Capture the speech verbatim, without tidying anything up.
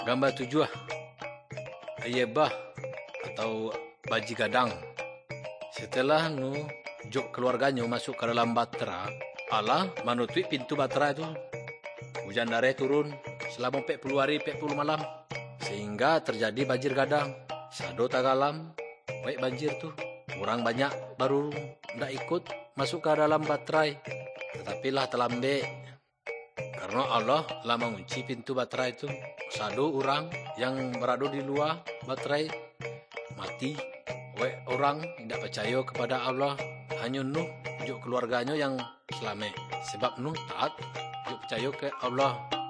Gambar tujuh ah. Ayebah atau baji gadang. Setelah nu juk keluarganya masuk ke dalam batra, Allah menutup pintu batra itu. Hujan darah turun selama empat puluh hari, empat puluh malam. Sehingga terjadi banjir gadang. Sado tagalam, baik banjir tuh. Orang banyak baru tidak ikut masuk ke dalam batrai. Tetapi lah terlambat. Karena Allah lah mengunci pintu batrai itu. Sado orang yang berada di luar batrai mati. Wek orang tidak percaya kepada Allah. Hanya Nuh juk keluarganya yang selamat. Sebab Nuh taat juk percaya ke Allah.